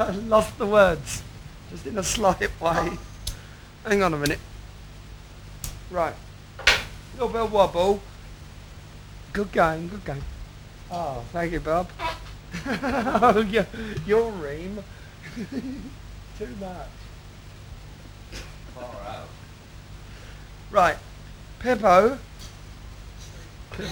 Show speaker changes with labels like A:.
A: I lost the words, just in a slight way. Hang on a minute. Right. Little bit of wobble. Good game, good game. Oh, thank you, Bob. Oh, your ream. Too much.
B: Far out.
A: Right. Pippo